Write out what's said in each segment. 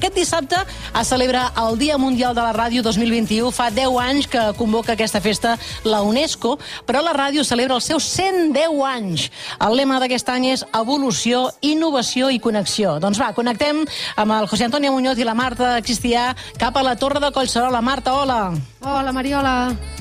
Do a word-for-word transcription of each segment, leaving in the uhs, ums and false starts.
aquest dissabte es celebra el Dia Mundial de la Ràdio dos mil vint-i-u. Fa deu anys que convoca aquesta festa la UNESCO, però la ràdio celebra els seus cent deu anys. El lema d'aquest any és evolució, innovació i connexió. Doncs va, connectem amb el José Antonio Muñoz i la Marta Cristià cap a la Torre de Collserola. Marta, hola. Hola, Mariola.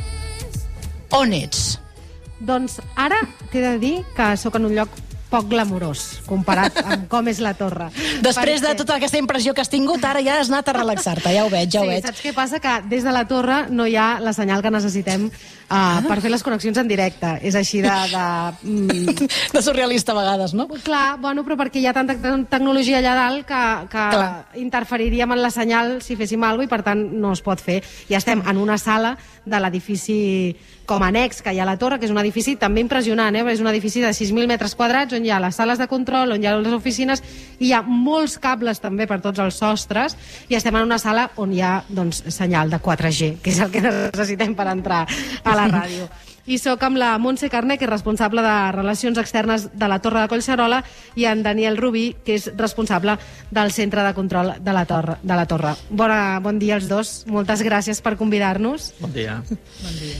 On ets? Doncs ara t'he de dir que sóc en un lloc poc glamurós, comparat amb com és la torre. Després de tota aquesta impressió que has tingut, ara ja has anat a relaxar-te, ja ho veig, ja ho veig. Sí, saps què passa? Que des de la torre no hi ha la senyal que necessitem uh, per fer les connexions en directe. És així de... De, mm... de surrealista a vegades, no? Clar, bueno, però perquè hi ha tanta tecnologia allà dalt que, que interferiríem en la senyal si féssim alguna cosa i per tant no es pot fer. I estem en una sala de l'edifici com a annex que hi ha a la torre, que és un edifici també impressionant, eh? És un edifici de sis mil metres quadrats on hi ha les sales de control, on hi ha les oficines, i hi ha molts cables també per tots els sostres, i estem en una sala on hi ha doncs, senyal de quatre G, que és el que necessitem per entrar a la ràdio. I sóc amb la Montse Carné, que és responsable de Relacions Externes de la Torre de Collserola, i en Daniel Rubí, que és responsable del Centre de Control de la Torre. De la torre. Bona, bon dia als dos. Moltes gràcies per convidar-nos. Bon dia. Bon dia.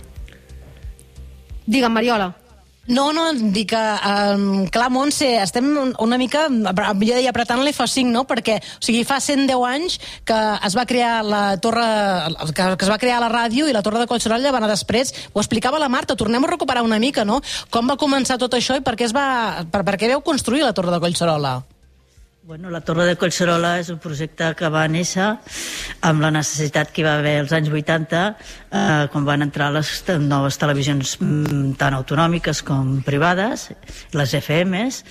Digue'm, Mariola. No, no, dic que, um, clar, Montse, estem una mica, jo deia, apretant l'F cinc, no? Perquè, o sigui, fa cent deu anys que es va crear la torre, que, que es va crear la ràdio i la Torre de Collserola va anar després. Ho explicava la Marta, tornem a recuperar una mica, no? Com va començar tot això i per què es va, per, per què vau construir la Torre de Collserola? Bueno, la Torre de Collserola és un projecte que va néixer amb la necessitat que hi va haver als anys vuitanta, eh, quan van entrar les noves televisions mm, tant autonòmiques com privades, les F Ms,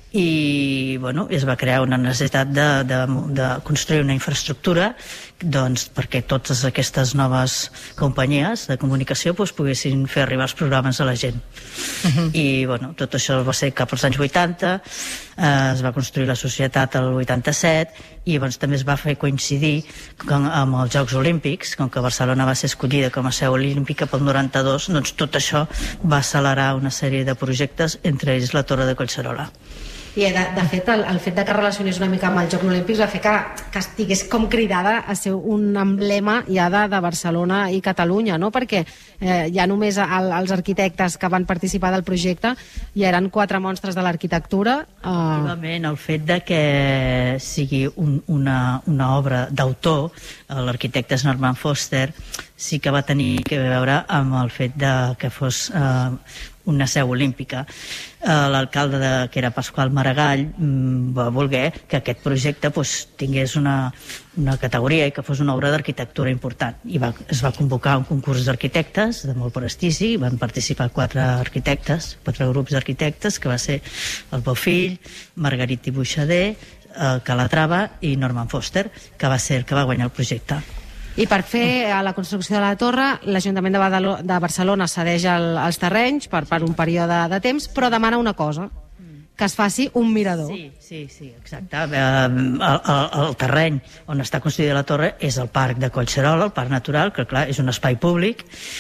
i bueno, es va crear una necessitat de, de, de construir una infraestructura doncs, perquè totes aquestes noves companyies de comunicació doncs, poguessin fer arribar els programes a la gent. Uh-huh. I bueno, tot això va ser cap als anys vuitanta, eh, es va construir la societat al vuitanta-set, i doncs, també es va fer coincidir com, amb els Jocs Olímpics, com que Barcelona va ser escollida com a seu olímpica pel noranta-dos, doncs tot això va accelerar una sèrie de projectes, entre ells la Torre de Collserola. I de, de fet, el, el fet de que relacionés una mica amb els Jocs Olímpics va fer que, que estigués com cridada a ser un emblema ja de, de Barcelona i Catalunya, no? Perquè eh, ja només el, els arquitectes que van participar del projecte ja eren quatre monstres de l'arquitectura. Eh... Efectivament, el fet de que sigui un, una, una obra d'autor, l'arquitecte Norman Foster, sí que va tenir que veure amb el fet de que fos eh, una seu olímpica. Eh, L'alcalde, de, que era Pasqual Maragall, mm, va voler que aquest projecte pues, tingués una, una categoria i que fos una obra d'arquitectura important. I va, es va convocar un concurs d'arquitectes de molt prestigi, van participar quatre arquitectes, quatre grups d'arquitectes, que va ser el Bofill, Margarit i Buixader, eh, Calatrava i Norman Foster, que va ser el que va guanyar el projecte. I per fer la construcció de la torre, l'Ajuntament de, Badalo de Barcelona cedeix el, els terrenys per, per un període de temps, però demana una cosa, que es faci un mirador. Sí, sí, sí, exacte. El, el, el terreny on està construïda la torre és el Parc de Collserola, el Parc Natural, que clar, és un espai públic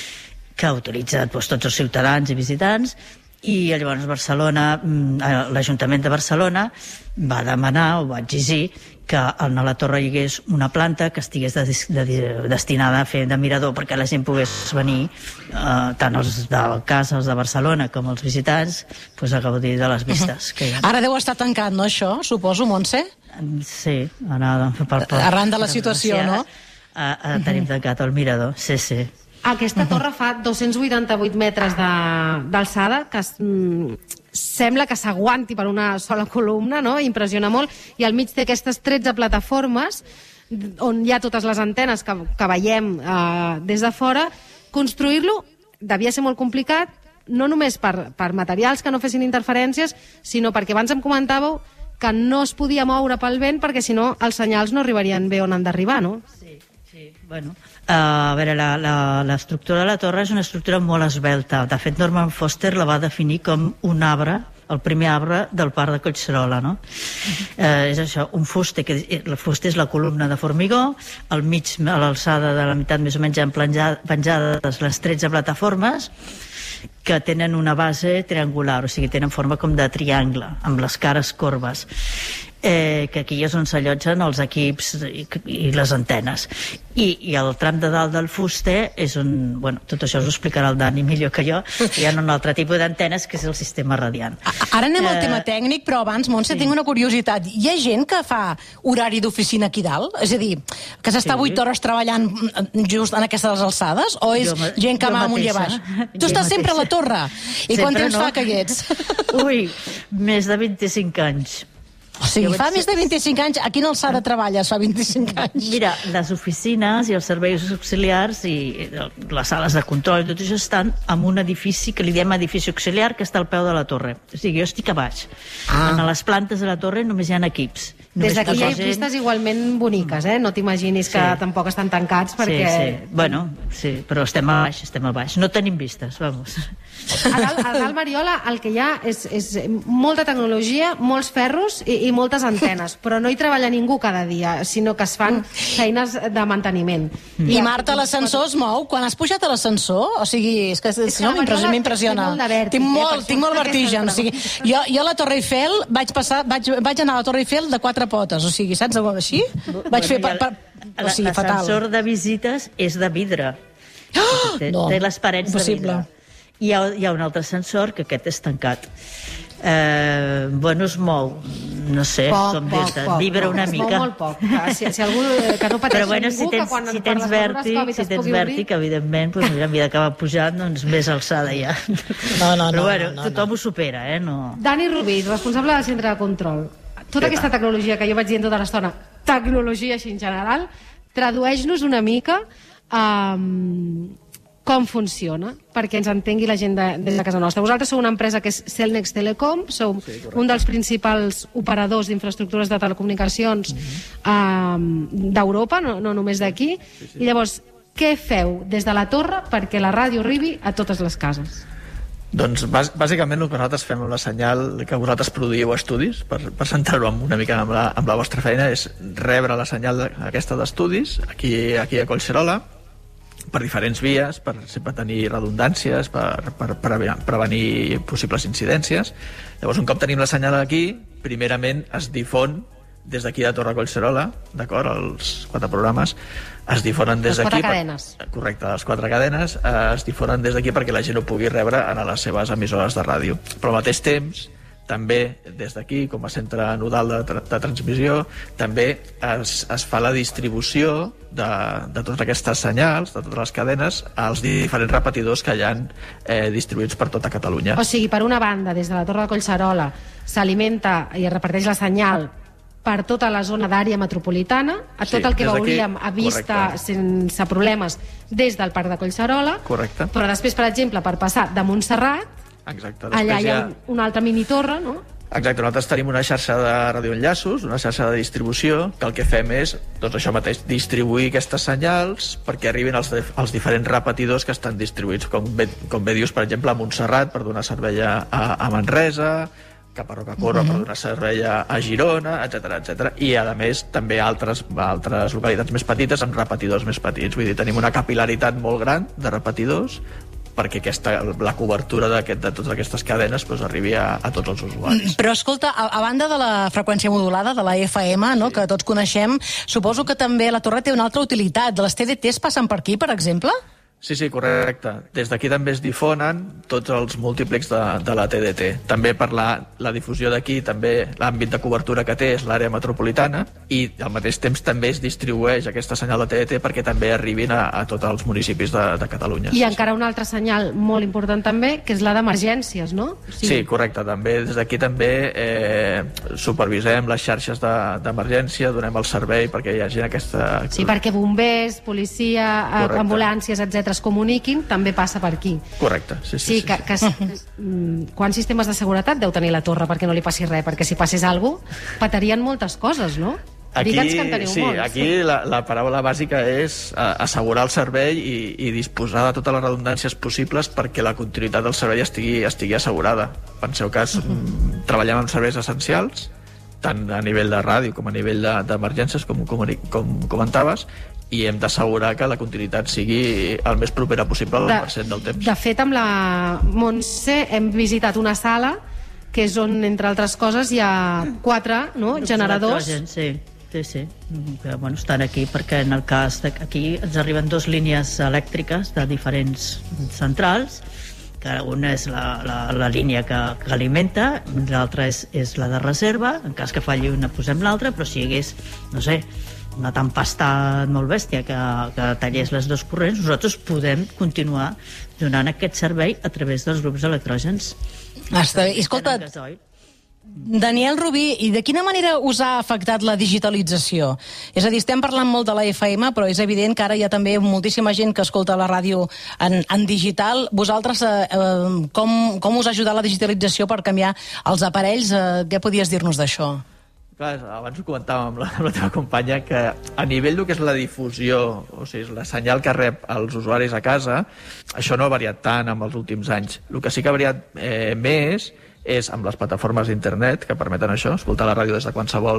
que ha utilitzat doncs, tots els ciutadans i visitants, i llavors Barcelona, l'Ajuntament de Barcelona va demanar o va exigir que a la torre hi hagués una planta que estigués de, de, de, destinada a fer de mirador perquè la gent pogués venir, eh, tant els de casa, els de Barcelona com els visitants, pues, a gaudir de les vistes. Uh-huh. que ha. Ara deu estar tancat, no, això, suposo, Montse? Sí, ara, per, per, arran de la situació, no? A, a, tenim tancat el mirador, sí, sí. Aquesta torre fa dos-cents vuitanta-vuit metres d'alçada, que es, mm, sembla que s'aguanti per una sola columna, no? Impressiona molt, i al mig té aquestes tretze plataformes on hi ha totes les antenes que, que veiem eh, des de fora. Construir-lo devia ser molt complicat, no només per, per materials que no fessin interferències, sinó perquè abans em comentàveu que no es podia moure pel vent perquè si no els senyals no arribarien bé on han d'arribar, no? Sí, sí, bueno... Uh, a veure, l'estructura de la torre és una estructura molt esbelta. De fet, Norman Foster la va definir com un arbre, el primer arbre del Parc de Collserola, no? Uh, és això, un fuster, que el fuster és la columna de formigó, al mig, a l'alçada de la meitat més o menys han penjades les tretze plataformes, que tenen una base triangular, o sigui, tenen forma com de triangle, amb les cares corbes. Eh, que aquí és on s'allotgen els equips i, i les antenes. I, I el tram de dalt del fuster és on... Bueno, tot això us ho explicarà el Dani millor que jo. Hi ha un altre tipus d'antenes que és el sistema radiant. Ara anem al eh... tema tècnic, però abans, Montse, sí. tinc una curiositat. Hi ha gent que fa horari d'oficina aquí dalt? És a dir, que s'està vuit sí. hores treballant just en aquestes alçades? O és jo, gent que va amunt i baix? Tu estàs sempre a la torre. I sempre quant temps no. fa que hi ets? Ui, més de vint-i-cinc anys. O sigui, fa més de vint-i-cinc anys, a quina alçada treballes fa vint-i-cinc anys? Mira, les oficines i els serveis auxiliars i les sales de control i tot això estan en un edifici que li diem edifici auxiliar, que està al peu de la torre. O sigui, jo estic a baix. Ah. En les plantes de la torre només hi ha equips. Des d'aquí hi ha pistes igualment boniques, eh? No t'imaginis que sí. tampoc estan tancats perquè... Sí, sí. Bueno, sí, però estem a baix, estem a baix. No tenim vistes, vamos. A dalt, a dalt Mariola, el que hi ha és, és molta tecnologia, molts ferros i, i moltes antenes, però no hi treballa ningú cada dia, sinó que es fan feines de manteniment. Mm. I Marta, l'ascensor es mou? Quan has pujat a l'ascensor? O sigui, és que, és que no, m'impressiona. Tinc molt, tinc molt vertigen. O sigui, jo, jo a la Torre Eiffel vaig, passar, vaig, vaig anar a la Torre Eiffel de quatre potes, o sigui, saps? Així? Vaig fer... Per, per, o sigui, fatal. L'ascensor de visites és de vidre. Oh! Té, no, té les parets impossible. de vidre. Hi ha, hi ha un altre ascensor que aquest és tancat. Eh, bueno, es mou, no sé, poc, com poc, dir-te, poc, vibra una es mica. Es mou molt poc. Si, si algú que no pateixi però bueno, ningú, si tens, que quan si tens vèrtic, si tens vèrtic, evidentment, doncs, mira, a mesura que va pujant, doncs més alçada ja. No, no, però no, bueno, no, no, tothom no. ho supera, eh? No. Dani Rubí, responsable del centre de control. Tota aquesta tecnologia que jo vaig dient tota l'estona, tecnologia així en general, tradueix-nos una mica um, com funciona, perquè ens entengui la gent de, des de casa nostra. Vosaltres sou una empresa que és Cellnex Telecom, sou sí, un dels principals operadors d'infraestructures de telecomunicacions mm-hmm. um, d'Europa, no, no només d'aquí, sí, sí. I llavors, què feu des de la torre perquè la ràdio arribi a totes les cases? Doncs bàsicament el que nosaltres fem amb la senyal que vosaltres produïu estudis, per, per centrar-ho una mica amb la, amb la vostra feina, és rebre la senyal de, aquesta d'estudis aquí, aquí a Collserola per diferents vies, per sempre tenir redundàncies, per, per, per prevenir possibles incidències. Llavors, un cop tenim la senyal aquí, primerament es difon des d'aquí de Torre Collserola, d'acord, els quatre programes, es difonen des d'aquí... Les quatre cadenes. Per, correcte, les quatre cadenes eh, es difonen des d'aquí perquè la gent ho pugui rebre en les seves emissores de ràdio. Però al mateix temps, també des d'aquí, com a centre nodal de, tra de transmissió, també es, es fa la distribució de, de totes aquestes senyals, de totes les cadenes, als diferents repetidors que hi ha eh, distribuïts per tota Catalunya. O sigui, per una banda, des de la Torre de Collserola s'alimenta i es reparteix la senyal per tota la zona d'àrea metropolitana, a tot sí, el que veuríem a vista correcte. Sense problemes des del Parc de Collserola, correcte. Però després, per exemple, per passar de Montserrat, exacte. Allà hi ha ha... una altra minitorre, no? Exacte, nosaltres tenim una xarxa de radioenllaços, una xarxa de distribució, que el que fem és, doncs això mateix, distribuir aquestes senyals perquè arribin als, als diferents repetidors que estan distribuïts, com bé, com bé dius, per exemple, a Montserrat, per donar servei a, a Manresa, cap a Rocacorba mm-hmm. per donar servei a, a Girona, etcètera, etcètera. I, a més, també altres, altres localitats més petites amb repetidors més petits. Vull dir, tenim una capil·laritat molt gran de repetidors perquè aquesta, la cobertura de totes aquestes cadenes pues, arribi a, a tots els usuaris. Però, escolta, a, a banda de la freqüència modulada, de la F M, no, sí. que tots coneixem, suposo que també la torre té una altra utilitat. De les T D Ts passen per aquí, per exemple? Sí, sí, correcte. Des d'aquí també es difonen tots els múltiplex de, de la T D T. També per la, la difusió d'aquí, també l'àmbit de cobertura que té és l'àrea metropolitana i al mateix temps també es distribueix aquesta senyal de T D T perquè també arribin a, a tots els municipis de, de Catalunya. I encara una altra senyal molt important també, que és la d'emergències, no? Sí. sí, correcte. També des d'aquí també eh, supervisem les xarxes d'emergència, de, donem el servei perquè hi hagi aquesta... Sí, perquè bombers, policia, correcte. Ambulàncies, etcètera es comuniquin, també passa per aquí. Correcte, sí, sí. Sí, sí, que, que, que, quants sistemes de seguretat deu tenir la torre perquè no li passi res? Perquè si passés alguna cosa, patarien moltes coses, no? Aquí, Digue'ns que en teniu sí, molts. aquí la, la paraula bàsica és assegurar el servei i, i disposar de totes les redundàncies possibles perquè la continuïtat del servei estigui, estigui assegurada. Penseu que es, uh -huh. treballem amb serveis essencials, tant a nivell de ràdio com a nivell d'emergències, com, com, com comentaves, i hem d'assegurar que la continuïtat sigui el més propera possible al cent per cent del temps. De fet, amb la Montse hem visitat una sala que és on, entre altres coses, hi ha quatre, no?, generadors. Sí. Sí, sí, que, bueno, estan aquí perquè en el cas d'aquí ens arriben dues línies elèctriques de diferents centrals, que una és la, la, la línia que, que alimenta, l'altra és, és la de reserva, en cas que falli una posem l'altra, però si hi hagués, no sé, una tempestat molt bèstia que, que tallés les dos corrents, nosaltres podem continuar donant aquest servei a través dels grups electrògens. Està bé. Escolta, Daniel Rubí, i de quina manera us ha afectat la digitalització? És a dir, estem parlant molt de la F M, però és evident que ara hi ha també moltíssima gent que escolta la ràdio en, en digital. Vosaltres, eh, com, com us ha ajudat la digitalització per canviar els aparells? Eh, què podies dir-nos d'això? Clar, abans ho comentàvem amb la, amb la teva companya, que a nivell del que és la difusió, o sigui, la senyal que rep els usuaris a casa, això no ha variat tant en els últims anys. El que sí que ha variat eh, més és amb les plataformes d'internet que permeten això, escoltar la ràdio des de qualsevol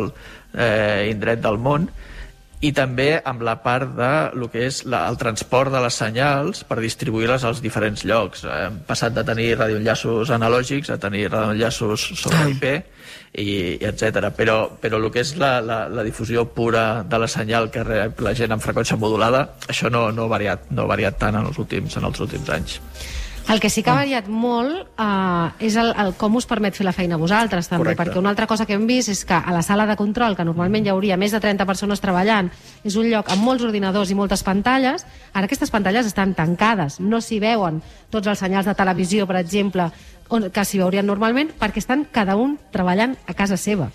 eh, indret del món, i també amb la part de lo que és la, el transport de les senyals per distribuir-les als diferents llocs. Hem passat de tenir radioenllaços analògics a tenir radioenllaços sobre I P, i, i etcètera. Però, però el que és la, la, la difusió pura de la senyal que rep la gent amb freqüència modulada, això no, no, ha, variat, no ha variat tant en els últims, en els últims anys. El que sí que ha variat molt eh, és el, el com us permet fer la feina a vosaltres, també. Correcte. Perquè una altra cosa que hem vist és que a la sala de control, que normalment hi hauria més de trenta persones treballant, és un lloc amb molts ordinadors i moltes pantalles. Ara aquestes pantalles estan tancades, no s'hi veuen tots els senyals de televisió, per exemple, on, que s'hi veurien normalment, perquè estan cada un treballant a casa seva.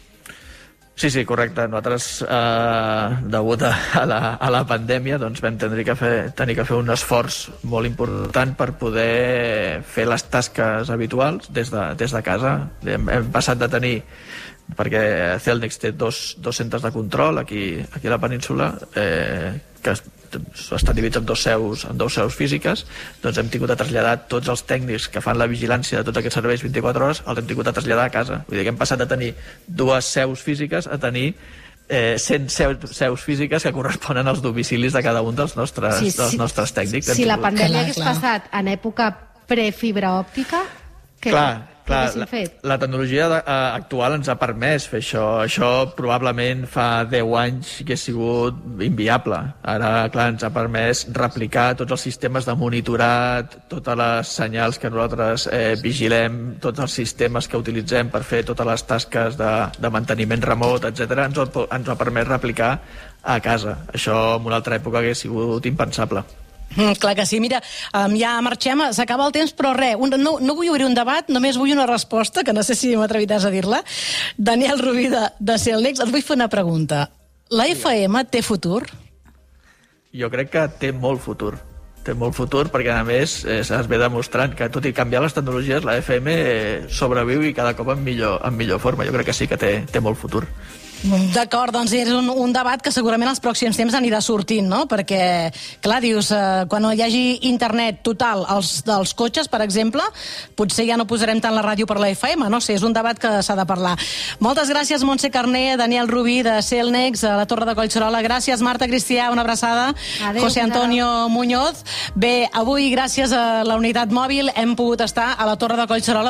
Sí, sí, correcte. Nosaltres, eh, degut a, a, la, a la pandèmia, doncs vam tenir que, fer, tenir que fer un esforç molt important per poder fer les tasques habituals des de, des de casa. Hem, hem passat de tenir, perquè Cellnex té dos, dos centres de control aquí, aquí a la península, eh, que estan dividits en dos seus, en dos seus físiques, doncs hem tingut de traslladar tots els tècnics que fan la vigilància de tots aquests serveis vint-i-quatre hores, els hem tingut de traslladar a casa. Vull dir que hem passat de tenir dues seus físiques a tenir eh, cent seus, seus físiques que corresponen als domicilis de cada un dels nostres, sí, dels nostres tècnics. Si la pandèmia hagués passat en època prefibra òptica, què, clar, què clar, haguéssim fet? La, la tecnologia de, uh, actual ens ha permès fer això. Això probablement fa deu anys que ha sigut inviable. Ara, clar, ens ha permès replicar tots els sistemes de monitorat, totes les senyals que nosaltres eh, vigilem, tots els sistemes que utilitzem per fer totes les tasques de, de manteniment remot, etcètera, ens, ho, ens ho ha permès replicar a casa. Això en una altra època hauria sigut impensable. Mm, clar que sí. Mira, um, ja marxem, s'acaba el temps, però res, un, no, no vull obrir un debat, només vull una resposta, que no sé si m'atreviràs a dir-la. Daniel Rubí, de, de Cellnex, et vull fer una pregunta. La F M té futur? Jo crec que té molt futur. Té molt futur perquè, a més, eh, es ve demostrant que, tot i canviar les tecnologies, la F M eh, sobreviu i cada cop en millor, en millor forma. Jo crec que sí que té, té molt futur. D'acord, doncs és un, un debat que segurament els pròxims temps anirà sortint, no? Perquè, clar, dius, eh, quan hi hagi internet total als, dels cotxes, per exemple, potser ja no posarem tant la ràdio per la F M, no sé, és un debat que s'ha de parlar. Moltes gràcies, Montse Carné, Daniel Rubí, de Cellnex, a la Torre de Collserola. Gràcies, Marta Cristià, una abraçada. Adéu, José Antonio Muñoz. Bé, avui, gràcies a la unitat mòbil, hem pogut estar a la Torre de Collserola